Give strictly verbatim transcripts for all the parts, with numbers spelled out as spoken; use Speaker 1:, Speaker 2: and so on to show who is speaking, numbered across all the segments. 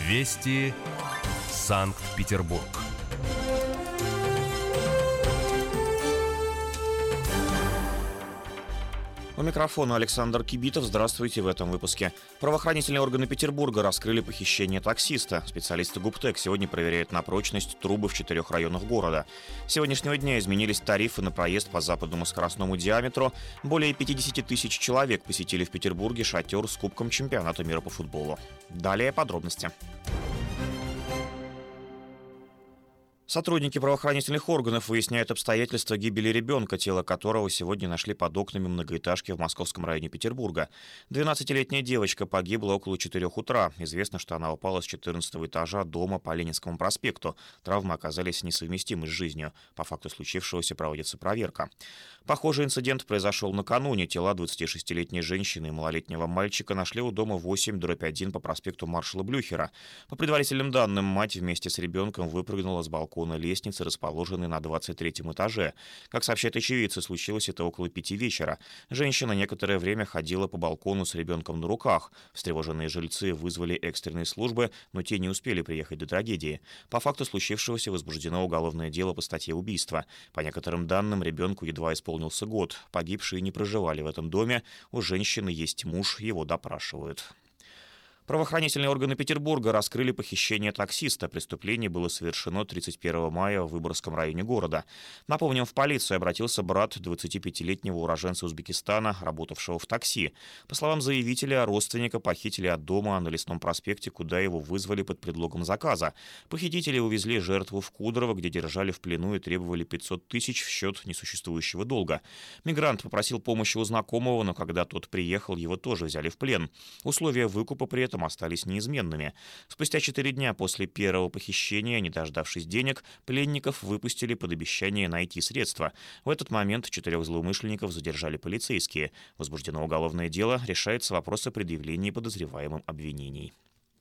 Speaker 1: Вести Санкт-Петербург.
Speaker 2: У микрофона Александр Кибитов. Здравствуйте в этом выпуске. Правоохранительные органы Петербурга раскрыли похищение таксиста. Специалисты ГУПТЭК сегодня проверяют на прочность трубы в четырех районах города. С сегодняшнего дня изменились тарифы на проезд по западному скоростному диаметру. Более пятьдесят тысяч человек посетили в Петербурге шатер с Кубком чемпионата мира по футболу. Далее подробности. Сотрудники правоохранительных органов выясняют обстоятельства гибели ребенка, тело которого сегодня нашли под окнами многоэтажки в московском районе Петербурга. двенадцатилетняя девочка погибла около четырёх утра. Известно, что она упала с четырнадцатого этажа дома по Ленинскому проспекту. Травмы оказались несовместимы с жизнью. По факту случившегося проводится проверка. Похожий инцидент произошел накануне. Тела двадцатишестилетней женщины и малолетнего мальчика нашли у дома восемь дробь один по проспекту маршала Блюхера. По предварительным данным, мать вместе с ребенком выпрыгнула с балкона на лестнице, расположенной на двадцать третьем этаже. Как сообщают очевидцы, случилось это около пяти вечера. Женщина некоторое время ходила по балкону с ребенком на руках. Встревоженные жильцы вызвали экстренные службы, но те не успели приехать до трагедии. По факту случившегося возбуждено уголовное дело по статье убийства. По некоторым данным, ребенку едва исполнился год. Погибшие не проживали в этом доме. У женщины есть муж, его допрашивают. Правоохранительные органы Петербурга раскрыли похищение таксиста. Преступление было совершено тридцать первого мая в Выборгском районе города. Напомним, в полицию обратился брат двадцатипятилетнего уроженца Узбекистана, работавшего в такси. По словам заявителя, родственника похитили от дома на Лесном проспекте, куда его вызвали под предлогом заказа. Похитители увезли жертву в Кудрово, где держали в плену и требовали пятьсот тысяч в счет несуществующего долга. Мигрант попросил помощи у знакомого, но когда тот приехал, его тоже взяли в плен. Условия выкупа при этом остались неизменными. Спустя четыре дня после первого похищения, не дождавшись денег, пленников выпустили под обещание найти средства. В этот момент четырех злоумышленников задержали полицейские. Возбуждено уголовное дело, решается вопрос о предъявлении подозреваемым обвинений.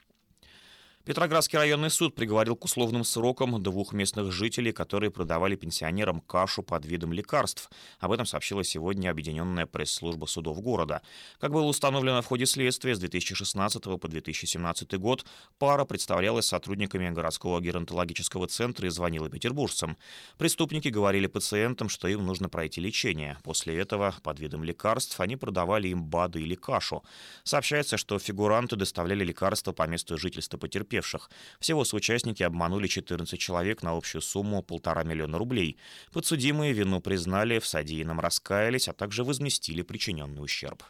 Speaker 2: Петроградский районный суд приговорил к условным срокам двух местных жителей, которые продавали пенсионерам кашу под видом лекарств. Об этом сообщила сегодня объединенная пресс-служба судов города. Как было установлено в ходе следствия, с две тысячи шестнадцатого по две тысячи семнадцатый год пара представлялась сотрудниками городского геронтологического центра и звонила петербуржцам. Преступники говорили пациентам, что им нужно пройти лечение. После этого под видом лекарств они продавали им БАДы или кашу. Сообщается, что фигуранты доставляли лекарства по месту жительства потерпевших. Всего соучастники обманули четырнадцать человек на общую сумму полтора миллиона рублей. Подсудимые вину признали, в содеянном раскаялись, а также возместили причиненный ущерб.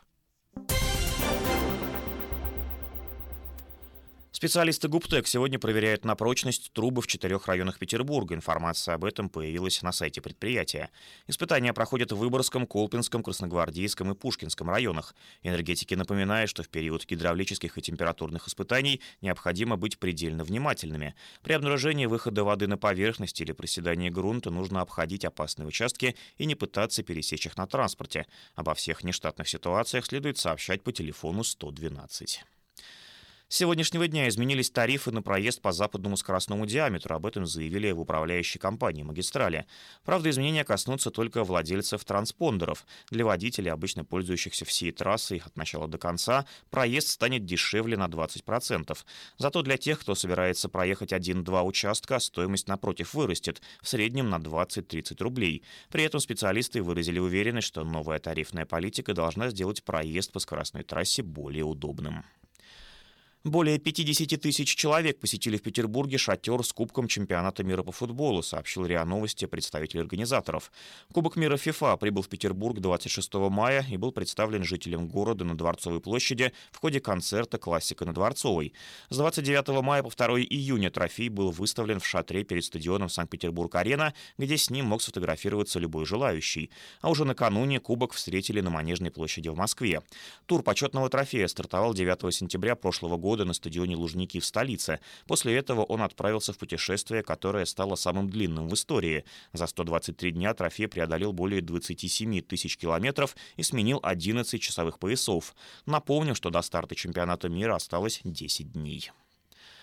Speaker 2: Специалисты ГУПТЭК сегодня проверяют на прочность трубы в четырех районах Петербурга. Информация об этом появилась на сайте предприятия. Испытания проходят в Выборгском, Колпинском, Красногвардейском и Пушкинском районах. Энергетики напоминают, что в период гидравлических и температурных испытаний необходимо быть предельно внимательными. При обнаружении выхода воды на поверхность или проседании грунта нужно обходить опасные участки и не пытаться пересечь их на транспорте. Обо всех нештатных ситуациях следует сообщать по телефону сто двенадцать. С сегодняшнего дня изменились тарифы на проезд по западному скоростному диаметру. Об этом заявили в управляющей компании «Магистрали». Правда, изменения коснутся только владельцев транспондеров. Для водителей, обычно пользующихся всей трассой от начала до конца, проезд станет дешевле на двадцать процентов. Зато для тех, кто собирается проехать один-два участка, стоимость напротив вырастет, в среднем на двадцать-тридцать рублей. При этом специалисты выразили уверенность, что новая тарифная политика должна сделать проезд по скоростной трассе более удобным. Более пятьдесят тысяч человек посетили в Петербурге шатер с Кубком чемпионата мира по футболу, сообщил РИА Новости представитель организаторов. Кубок мира ФИФА прибыл в Петербург двадцать шестого мая и был представлен жителям города на Дворцовой площади в ходе концерта «Классика на Дворцовой». С двадцать девятого мая по второго июня трофей был выставлен в шатре перед стадионом Санкт-Петербург-Арена, где с ним мог сфотографироваться любой желающий. А уже накануне кубок встретили на Манежной площади в Москве. Тур почетного трофея стартовал девятого сентября прошлого года на стадионе Лужники в столице. После этого он отправился в путешествие, которое стало самым длинным в истории. За сто двадцать три дня трофей преодолел более двадцать семь тысяч километров и сменил одиннадцать часовых поясов. Напомним, что до старта чемпионата мира осталось десять дней.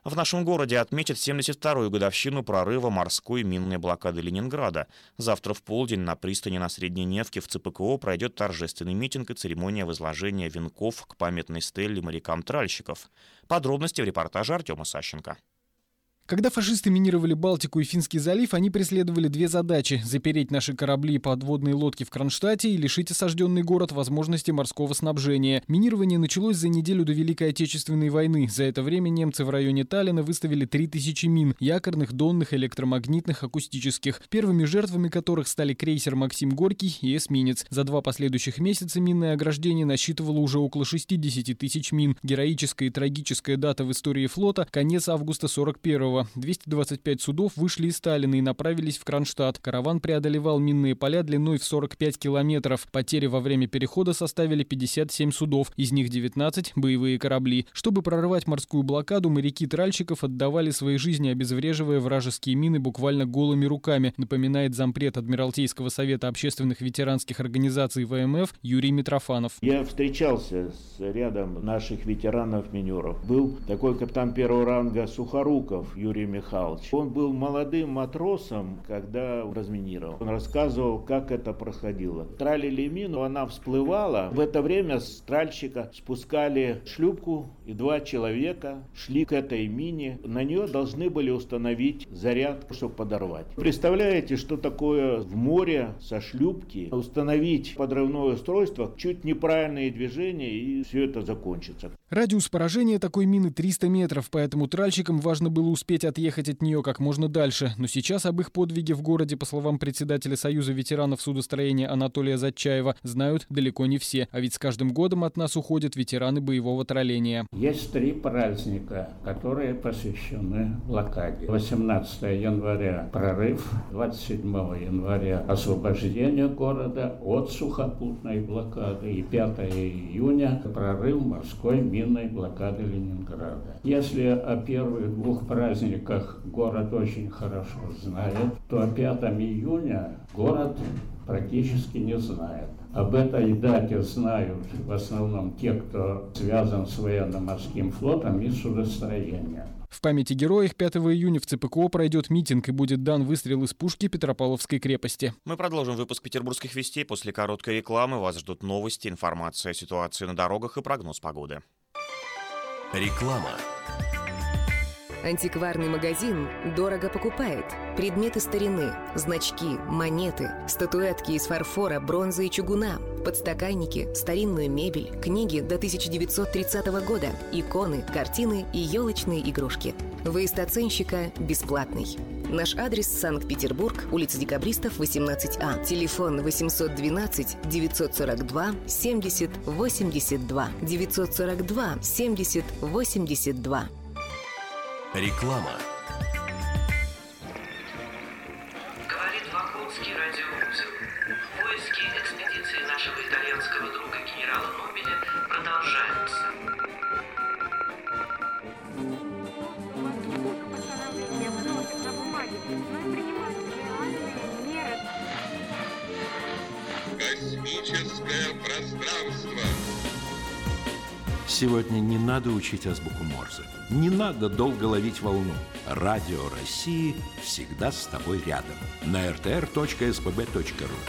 Speaker 2: В нашем городе отметят семьдесят вторую годовщину прорыва морской минной блокады Ленинграда. Завтра в полдень на пристани на Средней Невке в ЦПКО пройдет торжественный митинг и церемония возложения венков к памятной стелле морякам-тральщиков. Подробности в репортаже Артема Сащенко.
Speaker 3: Когда фашисты минировали Балтику и Финский залив, они преследовали две задачи – запереть наши корабли и подводные лодки в Кронштадте и лишить осажденный город возможности морского снабжения. Минирование началось за неделю до Великой Отечественной войны. За это время немцы в районе Таллина выставили три тысячи мин – якорных, донных, электромагнитных, акустических, первыми жертвами которых стали крейсер «Максим Горький» и эсминец. За два последующих месяца минное ограждение насчитывало уже около шестидесяти тысяч мин. Героическая и трагическая дата в истории флота – конец августа сорок первого. двести двадцать пять судов вышли из Таллина и направились в Кронштадт. Караван преодолевал минные поля длиной в сорок пять километров. Потери во время перехода составили пятьдесят семь судов, из них девятнадцать – боевые корабли. Чтобы прорвать морскую блокаду, моряки тральщиков отдавали свои жизни, обезвреживая вражеские мины буквально голыми руками, напоминает зампред Адмиралтейского совета общественных ветеранских организаций ВМФ Юрий Митрофанов.
Speaker 4: Я встречался с рядом наших ветеранов-минеров. Был такой капитан первого ранга Сухоруков Юрий Михайлович. Он был молодым матросом, когда разминировал. Он рассказывал, как это происходило. Тралили мину, она всплывала. В это время с тральщика спускали шлюпку, и два человека шли к этой мине. На нее должны были установить заряд, чтобы подорвать. Представляете, что такое в море со шлюпки установить подрывное устройство, чуть неправильные движения, и все это закончится.
Speaker 3: Радиус поражения такой мины триста метров, поэтому тральщикам важно было успеть отъехать от нее как можно дальше. Но сейчас об их подвиге в городе, по словам председателя Союза ветеранов судостроения Анатолия Затчаева, знают далеко не все. А ведь с каждым годом от нас уходят ветераны боевого траления.
Speaker 5: Есть три праздника, которые посвящены блокаде. восемнадцатого января прорыв, двадцать седьмого января освобождение города от сухопутной блокады и пятого июня прорыв морской минной блокады Ленинграда. Если о первых двух праздниках город очень хорошо знает, то о пятом июня город практически не знает. Об этой дате знают в основном те, кто связан с военно-морским флотом и судостроением.
Speaker 3: В памяти героев пятого июня в ЦПКО пройдет митинг и будет дан выстрел из пушки Петропавловской крепости.
Speaker 2: Мы продолжим выпуск «Петербургских вестей». После короткой рекламы вас ждут новости, информация о ситуации на дорогах и прогноз погоды.
Speaker 1: Реклама.
Speaker 6: Антикварный магазин дорого покупает. Предметы старины, значки, монеты, статуэтки из фарфора, бронзы и чугуна, подстаканники, старинную мебель, книги до тысяча девятьсот тридцатого года, иконы, картины и елочные игрушки. Выезд оценщика бесплатный. Наш адрес – Санкт-Петербург, улица Декабристов, восемнадцать А. Телефон восемьсот двенадцать девятьсот сорок два семьдесят восемьдесят два. девятьсот сорок два семьдесят восемьдесят два.
Speaker 1: Реклама.
Speaker 7: Говорит Вакутский радиоузел. Поиски экспедиции нашего итальянского друга генерала Нобеля продолжаются.
Speaker 8: Космическое пространство.
Speaker 9: Сегодня не надо учить азбуку Морзе. Не надо долго ловить волну. Радио России всегда с тобой рядом. На эр тэ эр точка эс бэ бэ точка ру.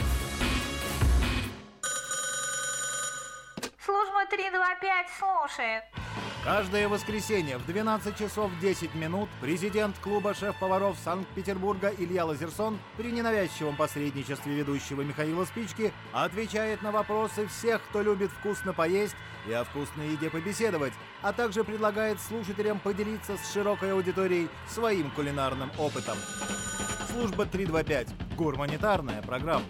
Speaker 10: Служба три два пять слушает.
Speaker 11: Каждое воскресенье в двенадцать часов десять минут президент клуба шеф-поваров Санкт-Петербурга Илья Лазерсон при ненавязчивом посредничестве ведущего Михаила Спички отвечает на вопросы всех, кто любит вкусно поесть и о вкусной еде побеседовать, а также предлагает слушателям поделиться с широкой аудиторией своим кулинарным опытом. Служба три два пять. Гурманитарная программа.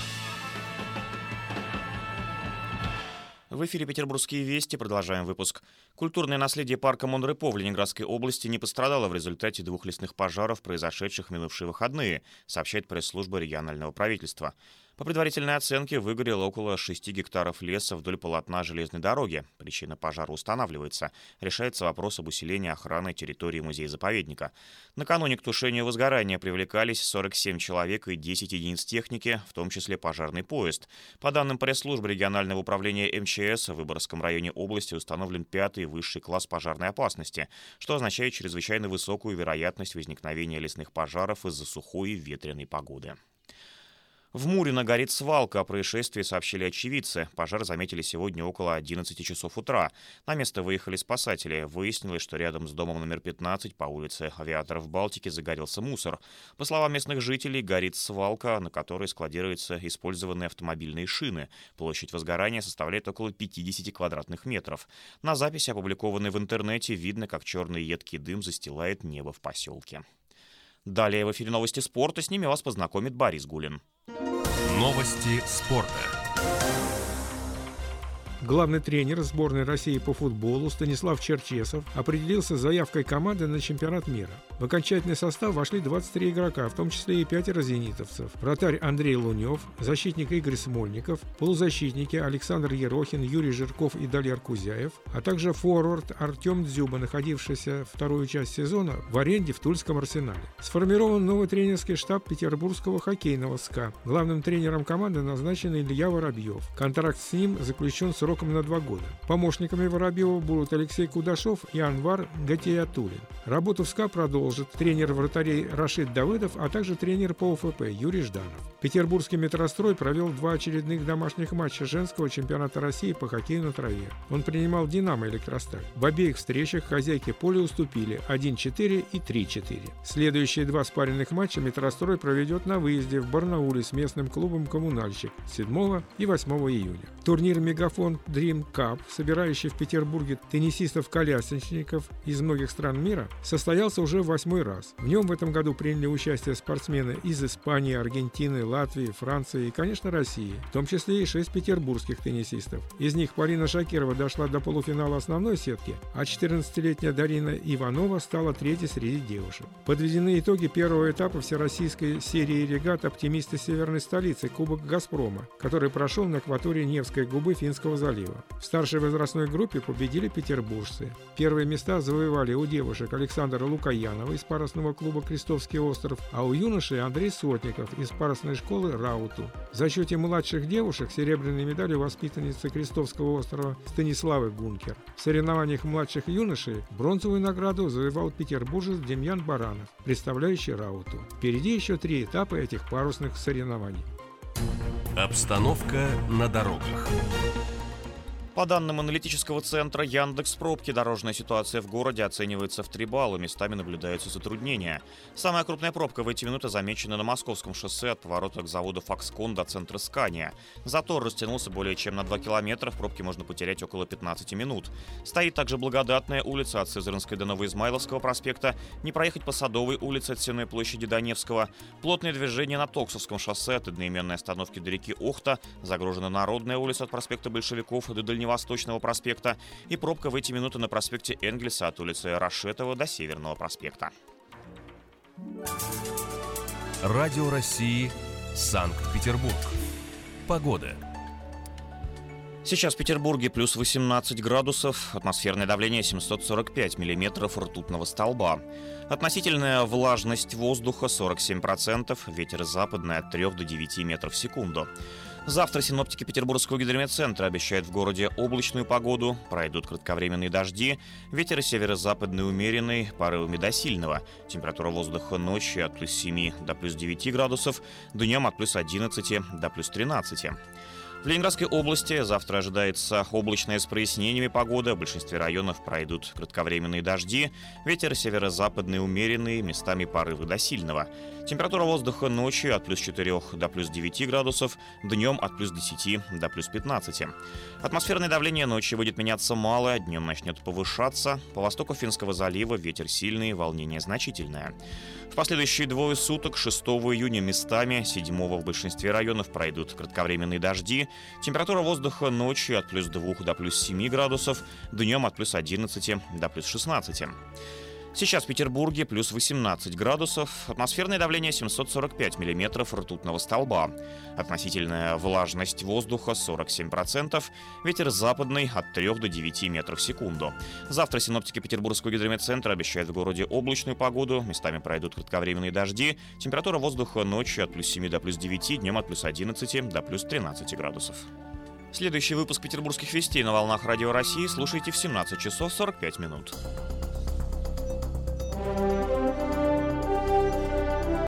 Speaker 2: В эфире «Петербургские вести». Продолжаем выпуск. Культурное наследие парка Мон-Репо в Ленинградской области не пострадало в результате двух лесных пожаров, произошедших в минувшие выходные, сообщает пресс-служба регионального правительства. По предварительной оценке выгорело около шести гектаров леса вдоль полотна железной дороги. Причина пожара устанавливается. Решается вопрос об усилении охраны территории музея-заповедника. Накануне к тушению возгорания привлекались сорок семь человек и десять единиц техники, в том числе пожарный поезд. По данным пресс-службы регионального управления эм че эс, в Выборгском районе области установлен пятый высший класс пожарной опасности, что означает чрезвычайно высокую вероятность возникновения лесных пожаров из-за сухой и ветреной погоды. В Мурино горит свалка. О происшествии сообщили очевидцы. Пожар заметили сегодня около одиннадцати часов утра. На место выехали спасатели. Выяснилось, что рядом с домом номер пятнадцать по улице Авиаторов Балтики загорелся мусор. По словам местных жителей, горит свалка, на которой складируются использованные автомобильные шины. Площадь возгорания составляет около пятидесяти квадратных метров. На записи, опубликованной в интернете, видно, как черный едкий дым застилает небо в поселке. Далее в эфире новости спорта. С ними вас познакомит Борис Гулин.
Speaker 1: Новости спорта.
Speaker 8: Главный тренер сборной России по футболу Станислав Черчесов определился с заявкой команды на чемпионат мира. В окончательный состав вошли двадцать три игрока, в том числе и пятеро зенитовцев. Вратарь Андрей Лунев, защитник Игорь Смольников, полузащитники Александр Ерохин, Юрий Жирков и Далер Кузяев, а также форвард Артем Дзюба, находившийся вторую часть сезона в аренде в Тульском Арсенале. Сформирован новый тренерский штаб петербургского хоккейного СКА. Главным тренером команды назначен Илья Воробьев. Контракт с ним заключен сроком на два года. Помощниками Воробьева будут Алексей Кудашов и Анвар Гатиятулин. Работу в СКА продолжит тренер вратарей Рашид Давыдов, а также тренер по ОФП Юрий Жданов. Петербургский метрострой провел два очередных домашних матча женского чемпионата России по хоккею на траве. Он принимал «Динамо» Электросталь. В обеих встречах хозяйки поля уступили один-четыре и три-четыре. Следующие два спаренных матча метрострой проведет на выезде в Барнауле с местным клубом «Коммунальщик» седьмого и восьмого июня. Турнир «Мегафон Dream Cup», собирающий в Петербурге теннисистов-колясочников из многих стран мира, состоялся уже в восьмой раз. В нем в этом году приняли участие спортсмены из Испании, Аргентины, Латвии, Франции и, конечно, России, в том числе и шесть петербургских теннисистов. Из них Полина Шакирова дошла до полуфинала основной сетки, а четырнадцатилетняя Дарина Иванова стала третьей среди девушек. Подведены итоги первого этапа всероссийской серии регат «Оптимисты северной столицы» Кубок Газпрома, который прошел на акватории Невской губы Финского залива. В старшей возрастной группе победили петербуржцы. Первые места завоевали у девушек Александра Лукаянова из парусного клуба «Крестовский остров», а у юношей Андрей Сотников из парусной школы «Рауту». В зачете младших девушек серебряные медали воспитанницы Крестовского острова Станиславы Гункер. В соревнованиях младших юношей бронзовую награду завоевал петербуржец Демьян Баранов, представляющий «Рауту». Впереди еще три этапа этих парусных соревнований.
Speaker 1: Обстановка на дорогах.
Speaker 2: По данным аналитического центра Яндекс.Пробки, дорожная ситуация в городе оценивается в три балла, местами наблюдаются затруднения. Самая крупная пробка в эти минуты замечена на Московском шоссе от поворота к заводу «Фокскон» до центра Скания. Затор растянулся более чем на два километра, в пробке можно потерять около пятнадцати минут. Стоит также Благодатная улица от Сызранской до Новоизмайловского проспекта, не проехать по Садовой улице от Сенной площади до Невского. Плотное движение на Токсовском шоссе от одноименной остановки до реки Охта, загружена Народная улица от проспекта Большевиков до Дальневосточного Восточного проспекта и пробка в эти минуты на проспекте Энгельса от улицы Рашетова до Северного проспекта.
Speaker 1: Радио России, Санкт-Петербург. Погода.
Speaker 2: Сейчас в Петербурге плюс восемнадцать градусов, атмосферное давление семьсот сорок пять миллиметров ртутного столба. Относительная влажность воздуха сорок семь процентов, ветер западный от трёх до девяти метров в секунду. Завтра синоптики Петербургского гидрометцентра обещают в городе облачную погоду, пройдут кратковременные дожди, ветер северо-западный умеренный, порывами до сильного. Температура воздуха ночью от плюс семи до плюс девяти градусов, днем от плюс одиннадцати до плюс тринадцати. В Ленинградской области завтра ожидается облачная с прояснениями погода. В большинстве районов пройдут кратковременные дожди. Ветер северо-западный умеренный, местами порывы до сильного. Температура воздуха ночью от плюс четырёх до плюс девяти градусов, днем от плюс десяти до плюс пятнадцати. Атмосферное давление ночью будет меняться мало, днем начнет повышаться. По востоку Финского залива ветер сильный, волнение значительное. В последующие двое суток, шестого июня местами, седьмого в большинстве районов пройдут кратковременные дожди. Температура воздуха ночью от плюс двух до плюс семи градусов, днем от плюс одиннадцати до плюс шестнадцати. Сейчас в Петербурге плюс восемнадцать градусов, атмосферное давление семьсот сорок пять миллиметров ртутного столба, относительная влажность воздуха сорок семь процентов, ветер западный от трёх до девяти метров в секунду. Завтра синоптики Петербургского гидрометцентра обещают в городе облачную погоду, местами пройдут кратковременные дожди, температура воздуха ночью от плюс семи до плюс девяти, днем от плюс одиннадцати до плюс тринадцати градусов. Следующий выпуск петербургских вестей на волнах Радио России слушайте в семнадцать часов сорок пять минут.